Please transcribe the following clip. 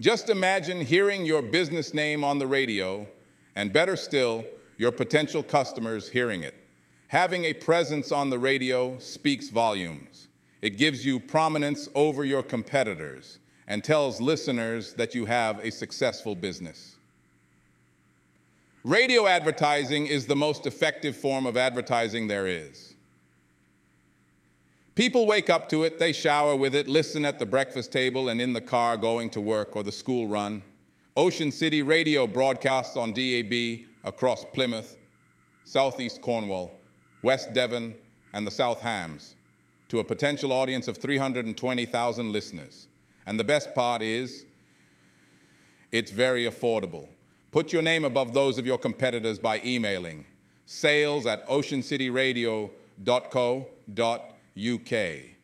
Just imagine hearing your business name on the radio, and better still, your potential customers hearing it. Having a presence on the radio speaks volumes. It gives you prominence over your competitors and tells listeners that you have a successful business. Radio advertising is the most effective form of advertising there is. People wake up to it, they shower with it, listen at the breakfast table and in the car going to work or the school run. Ocean City Radio broadcasts on DAB across Plymouth, Southeast Cornwall, West Devon, and the South Hams to a potential audience of 320,000 listeners. And the best part is, it's very affordable. Put your name above those of your competitors by emailing sales@oceancityradio.co.uk.